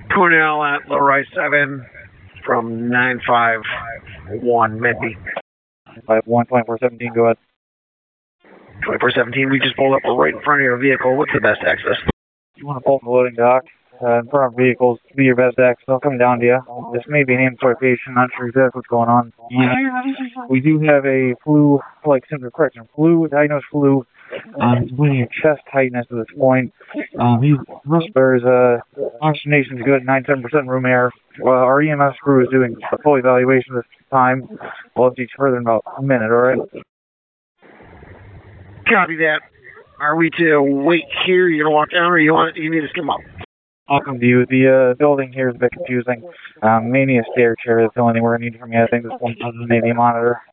Cornell at Leroy 7 from 951 maybe. 12417, go ahead. 2417, we just pulled up. We're right in front of your vehicle. What's the best access? You want to pull from the loading dock. In front of vehicles, be your best access. I'll come down to you. This may be an inventory patient. Not sure exactly what's going on. We do have a flu, like symptom correction. Flu, diagnosed flu. Bleeding chest tightness at this point. There's oxygenation's good, 97% room air. Our EMS crew is doing a full evaluation this time. We'll update you further in about a minute, alright? Copy that. Are we to wait here? You gonna walk down, or you need us to come up? I'll come to you. The building here is a bit confusing. Mainly a stair chair. That's the only thing we're gonna need from you. I think this one doesn't need a monitor.